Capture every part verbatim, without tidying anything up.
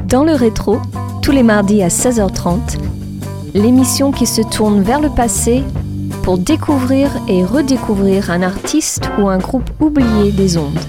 Dans le rétro, tous les mardis à seize heures trente, l'émission qui se tourne vers le passé pour découvrir et redécouvrir un artiste ou un groupe oublié des ondes.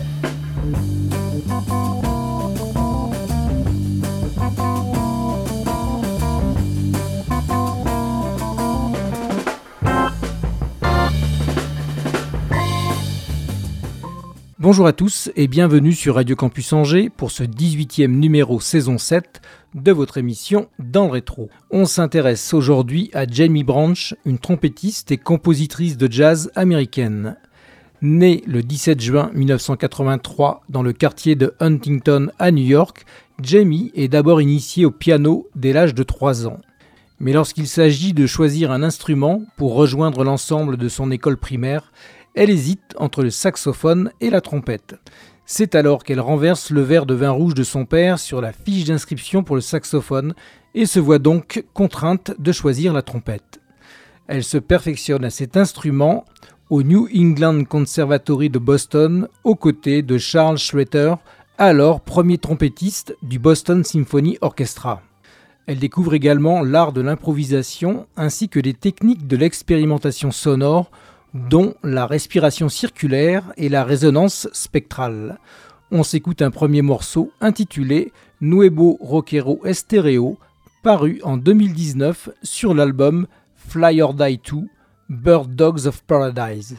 Bonjour à tous et bienvenue sur Radio Campus Angers pour ce dix-huitième numéro saison sept de votre émission Dans le rétro. On s'intéresse aujourd'hui à Jaimie Branch, une trompettiste et compositrice de jazz américaine. Née le dix-sept juin mille neuf cent quatre-vingt-trois dans le quartier de Huntington à New York, Jaimie est d'abord initiée au piano dès l'âge de trois ans. Mais lorsqu'il s'agit de choisir un instrument pour rejoindre l'ensemble de son école primaire, elle hésite entre le saxophone et la trompette. C'est alors qu'elle renverse le verre de vin rouge de son père sur la fiche d'inscription pour le saxophone et se voit donc contrainte de choisir la trompette. Elle se perfectionne à cet instrument au New England Conservatory de Boston aux côtés de Charles Schroeter, alors premier trompettiste du Boston Symphony Orchestra. Elle découvre également l'art de l'improvisation ainsi que des techniques de l'expérimentation sonore dont la respiration circulaire et la résonance spectrale. On s'écoute un premier morceau intitulé Nuevo Rockero Estéreo, paru en deux mille dix-neuf sur l'album Fly or Die deux, Bird Dogs of Paradise.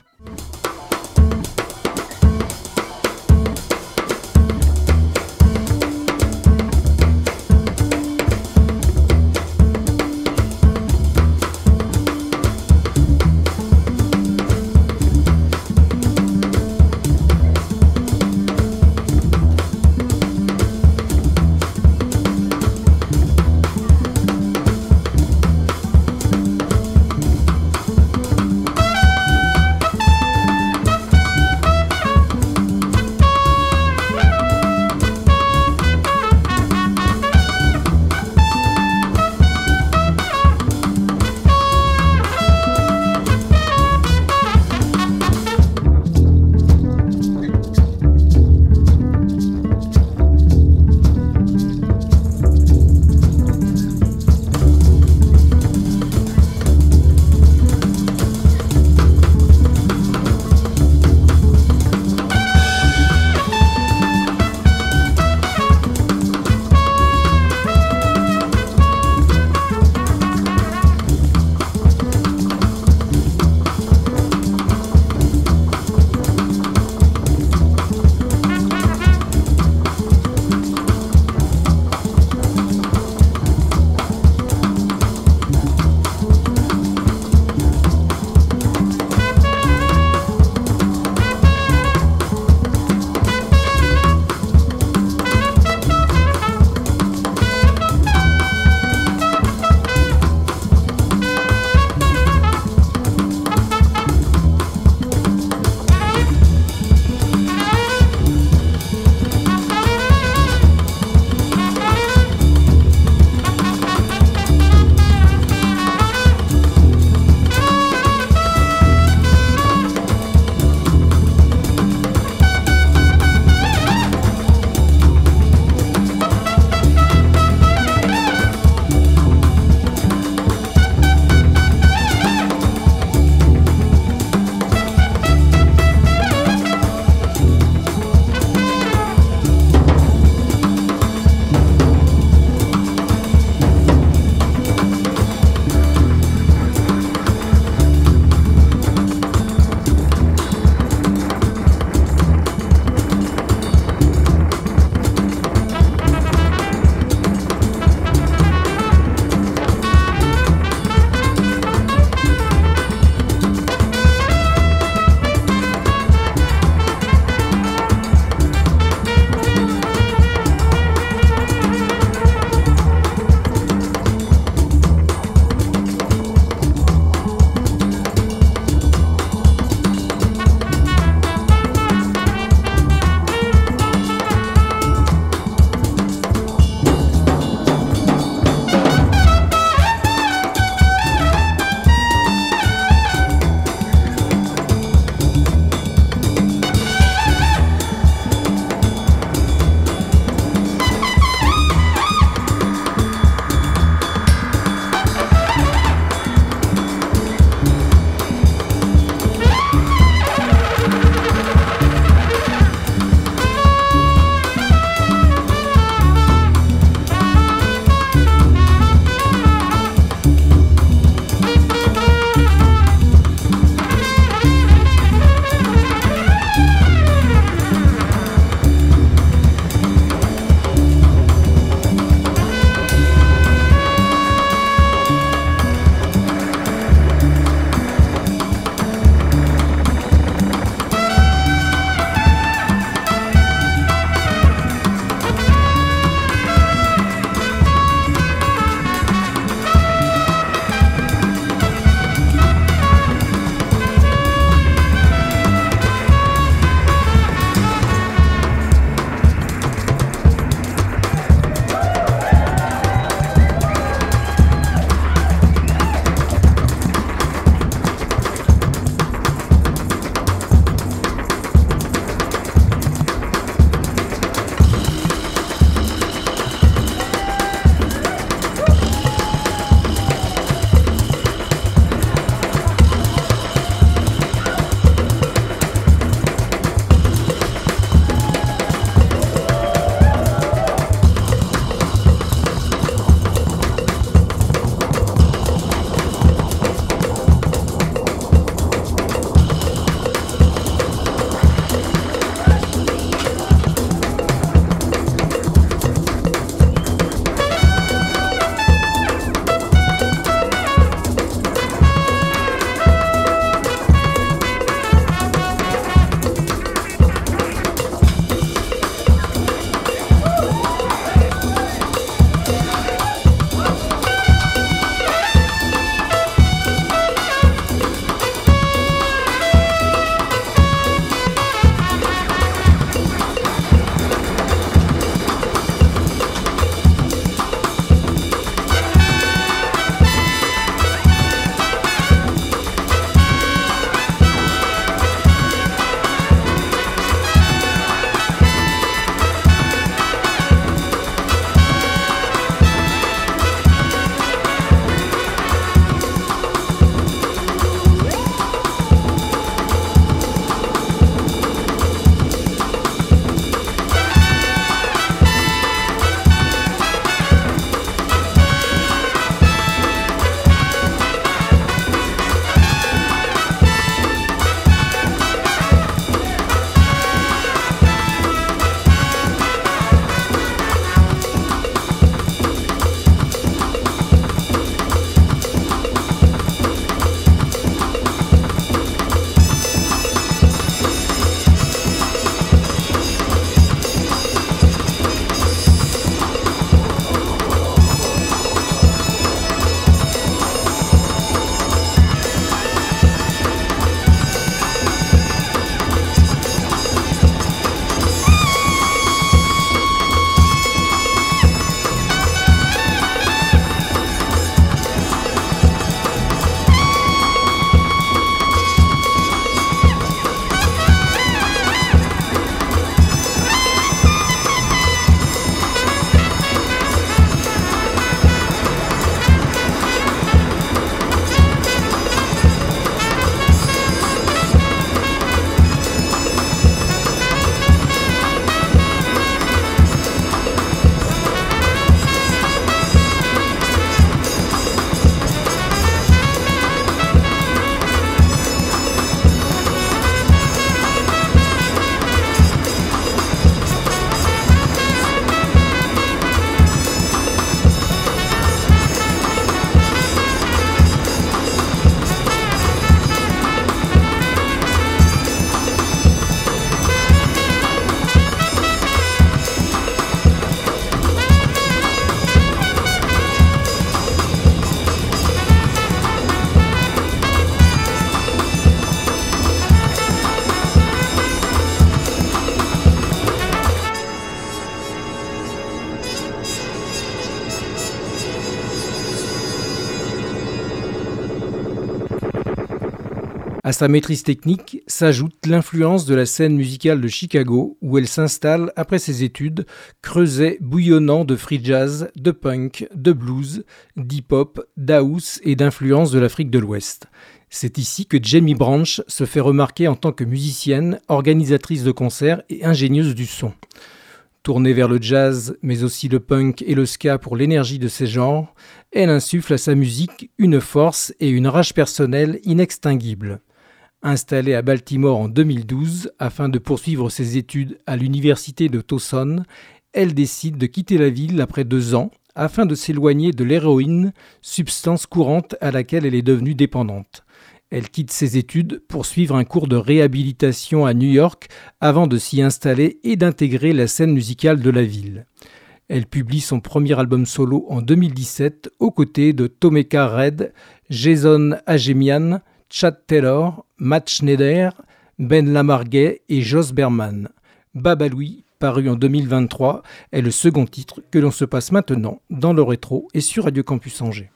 À sa maîtrise technique s'ajoute l'influence de la scène musicale de Chicago, où elle s'installe après ses études, creuset bouillonnant de free jazz, de punk, de blues, d'hip-hop, d'house et d'influences de l'Afrique de l'Ouest. C'est ici que Jaimie Branch se fait remarquer en tant que musicienne, organisatrice de concerts et ingénieuse du son. Tournée vers le jazz, mais aussi le punk et le ska pour l'énergie de ces genres, elle insuffle à sa musique une force et une rage personnelle inextinguibles. Installée à Baltimore en deux mille douze afin de poursuivre ses études à l'université de Towson, elle décide de quitter la ville après deux ans afin de s'éloigner de l'héroïne, substance courante à laquelle elle est devenue dépendante. Elle quitte ses études pour suivre un cours de réhabilitation à New York avant de s'y installer et d'intégrer la scène musicale de la ville. Elle publie son premier album solo en deux mille dix-sept aux côtés de Tomeka Red, Jason Agemian, Chad Taylor, Matt Schneider, Ben Lamargay et Joss Berman. Baba Louie, paru en deux mille vingt-trois, est le second titre que l'on se passe maintenant dans le rétro et sur Radio Campus Angers.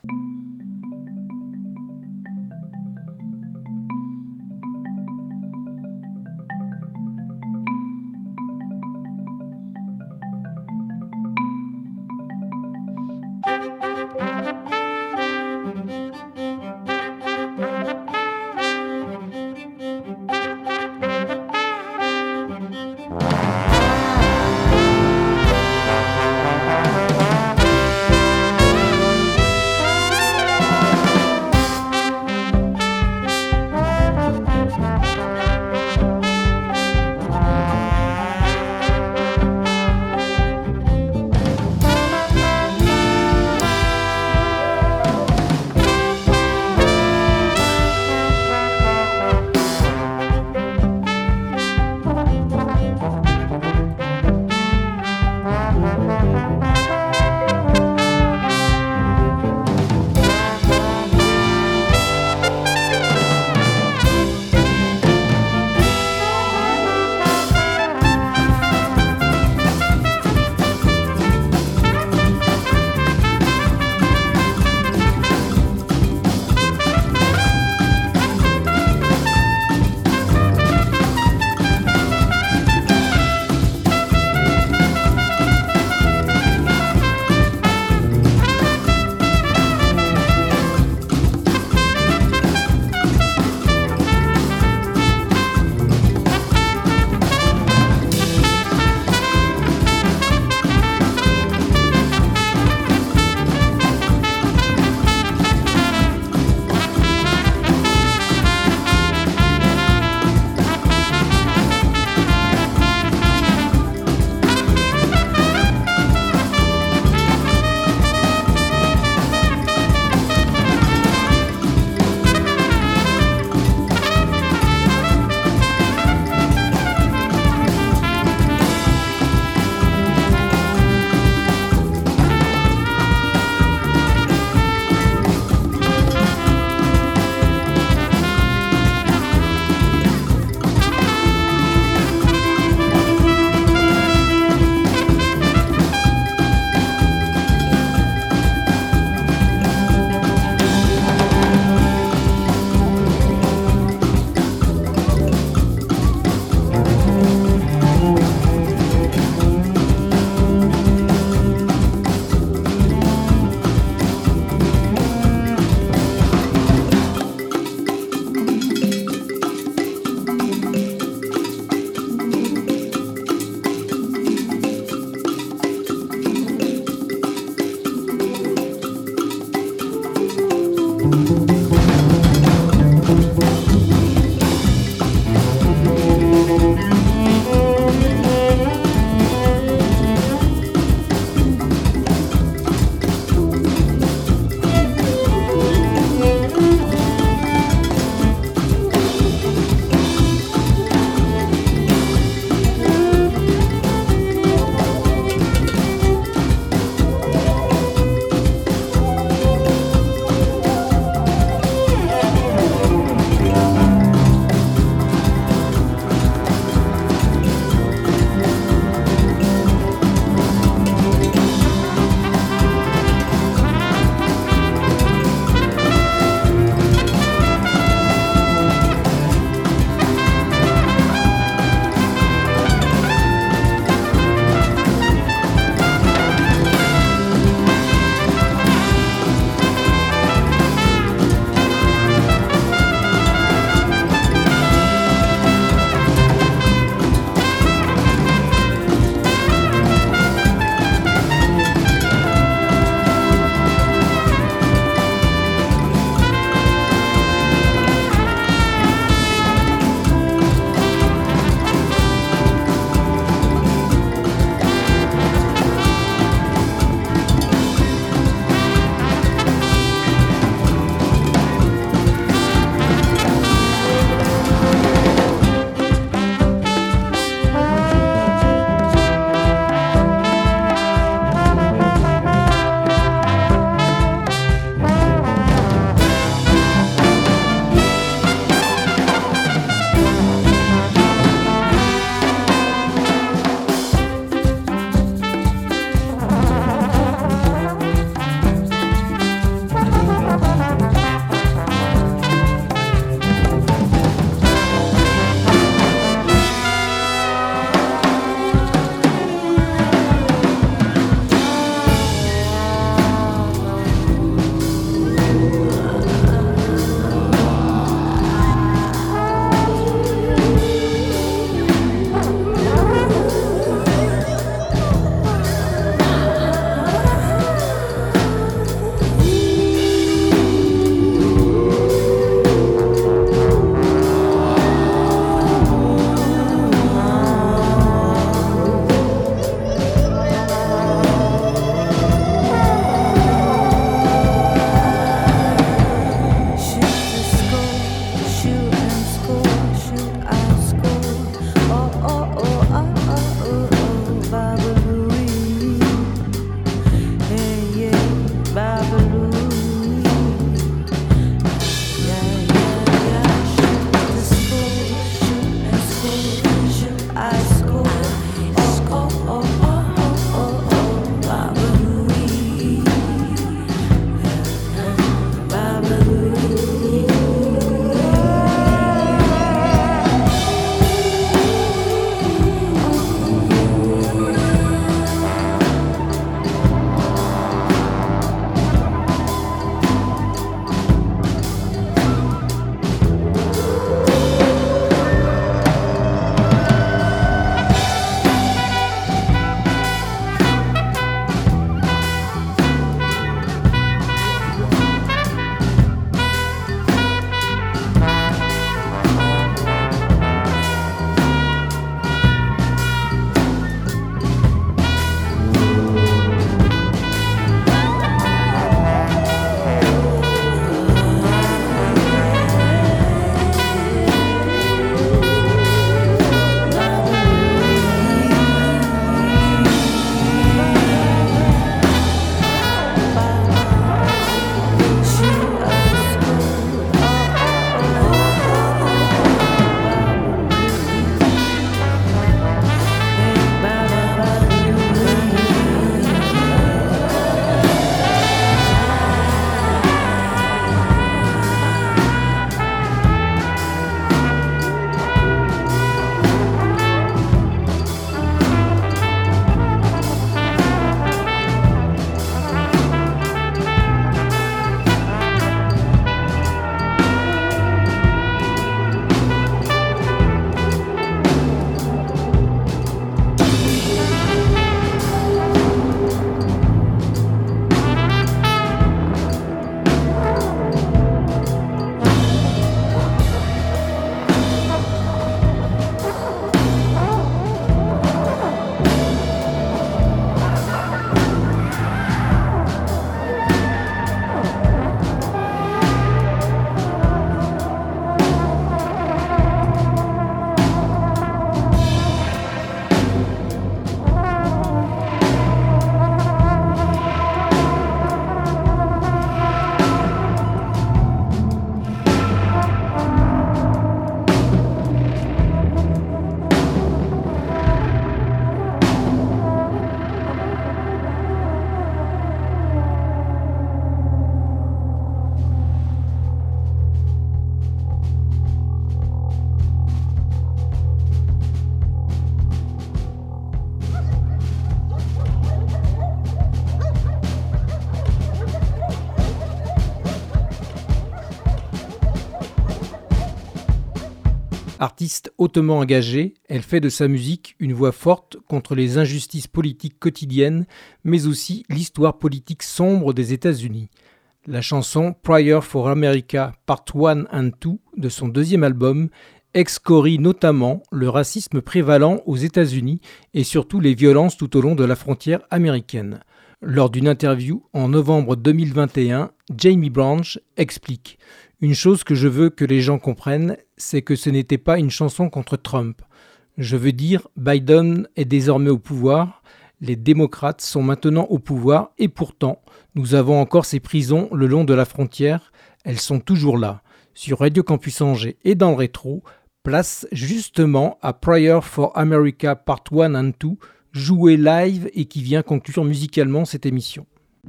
Artiste hautement engagée, elle fait de sa musique une voix forte contre les injustices politiques quotidiennes, mais aussi l'histoire politique sombre des États-Unis. La chanson Prayer for America Part un and deux de son deuxième album excorie notamment le racisme prévalant aux États-Unis et surtout les violences tout au long de la frontière américaine. Lors d'une interview en novembre deux mille vingt et un, Jaimie Branch explique « Une chose que je veux que les gens comprennent, c'est que ce n'était pas une chanson contre Trump. Je veux dire, Biden est désormais au pouvoir, les démocrates sont maintenant au pouvoir et pourtant, nous avons encore ces prisons le long de la frontière, elles sont toujours là. » Sur Radio Campus Angers et dans le rétro, place justement à Prayer for America Part un and deux, joué live et qui vient conclure musicalement cette émission.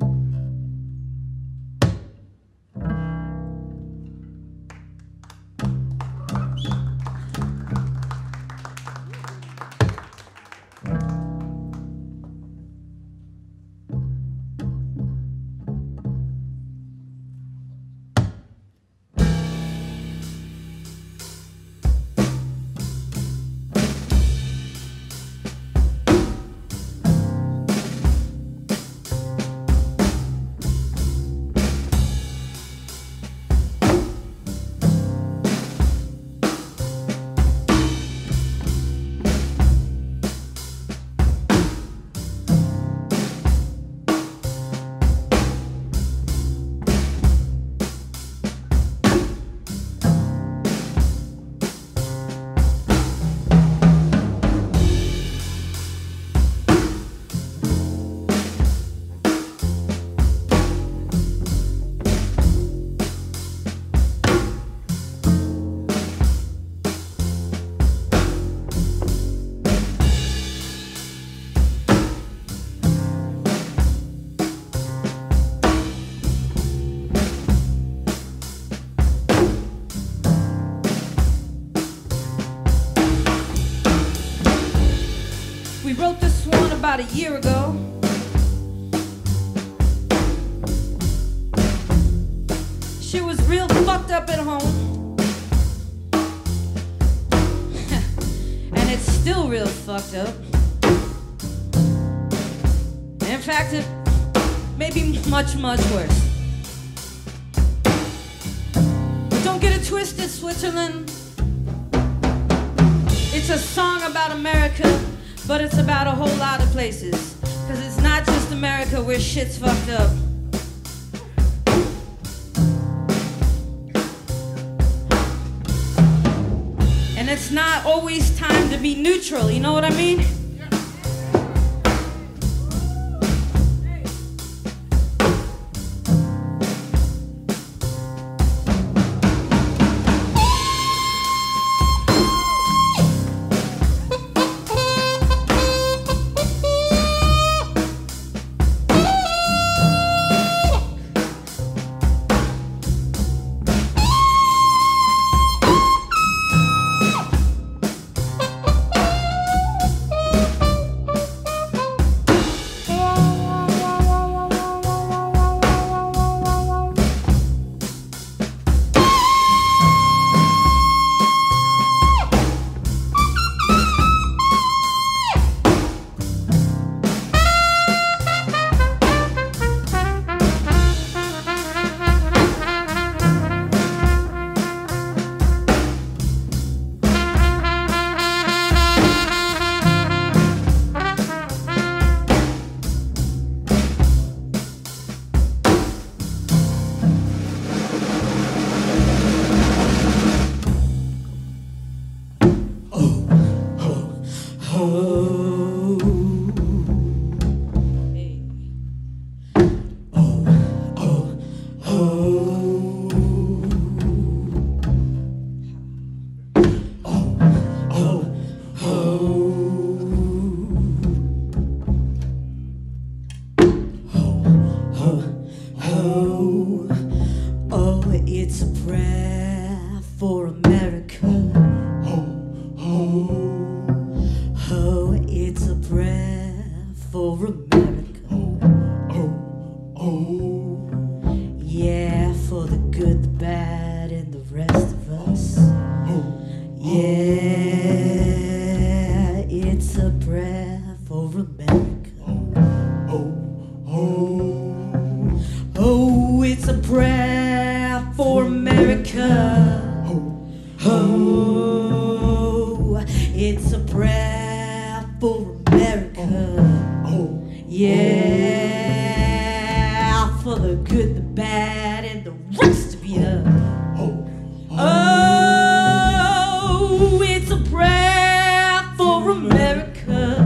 A year ago, she was real fucked up at home, and it's still real fucked up. In fact, it may be much, much worse. But don't get it twisted, Switzerland. It's a song about America, but it's about a whole lot of places. Cause it's not just America where shit's fucked up. And it's not always time to be neutral, you know what I mean? Yeah. prayer for America. Oh, it's a prayer for America. Yeah, for the good, the bad, and the rest of you. Oh, it's a prayer for America.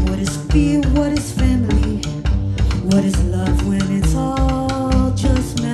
What is family? What is love when it's all just memory?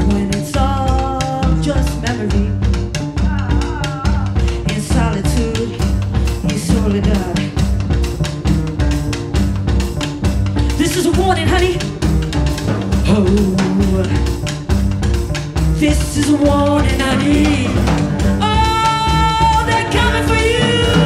when it's all just memory. In solitude, in soledad. This is a warning, honey. Oh, this is a warning, honey. Oh, they're coming for you.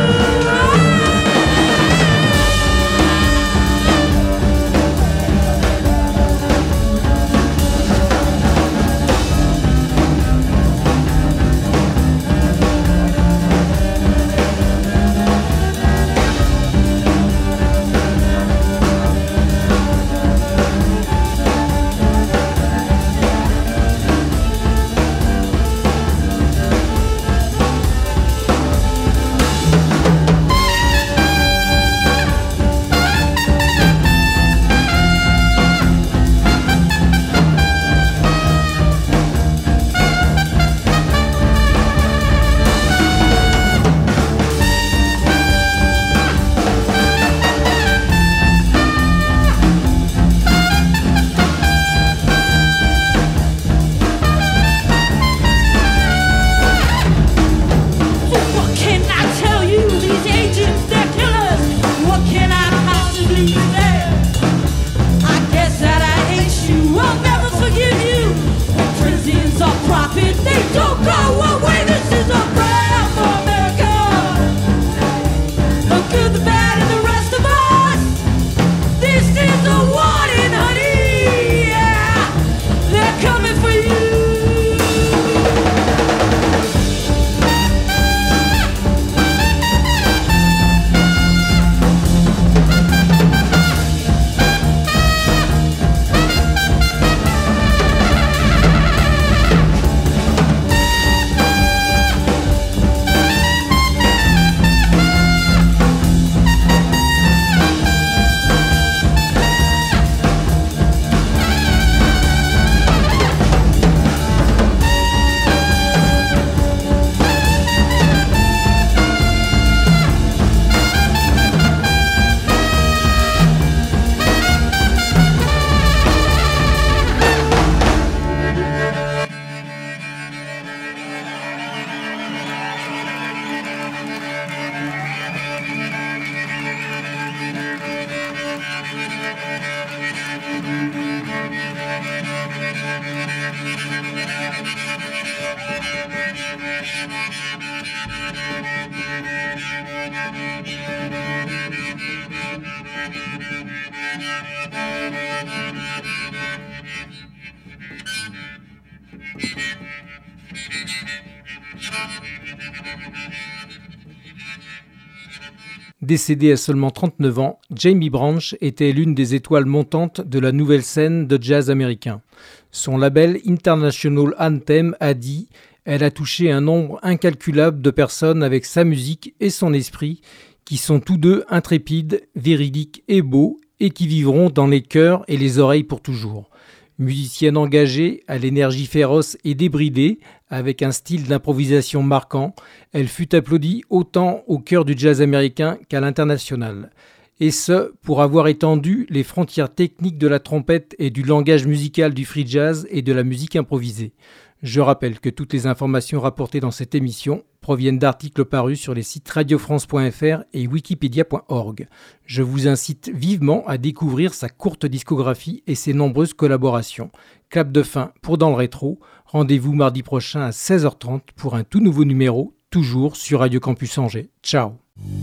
Décédée à seulement trente-neuf ans, Jaimie Branch était l'une des étoiles montantes de la nouvelle scène de jazz américain. Son label International Anthem a dit « Elle a touché un nombre incalculable de personnes avec sa musique et son esprit, qui sont tous deux intrépides, véridiques et beaux, et qui vivront dans les cœurs et les oreilles pour toujours. » Musicienne engagée, à l'énergie féroce et débridée, avec un style d'improvisation marquant, elle fut applaudie autant au cœur du jazz américain qu'à l'international. Et ce, pour avoir étendu les frontières techniques de la trompette et du langage musical du free jazz et de la musique improvisée. Je rappelle que toutes les informations rapportées dans cette émission proviennent d'articles parus sur les sites radio france point f r et wikipedia point org. Je vous incite vivement à découvrir sa courte discographie et ses nombreuses collaborations. Clap de fin pour Dans le Rétro. Rendez-vous mardi prochain à seize heures trente pour un tout nouveau numéro, toujours sur Radio Campus Angers. Ciao.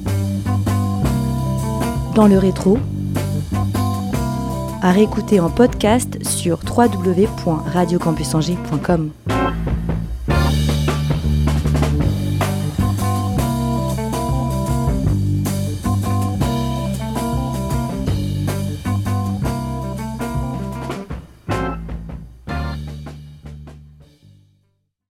Dans le Rétro, à réécouter en podcast sur w w w point radio campus angers point com.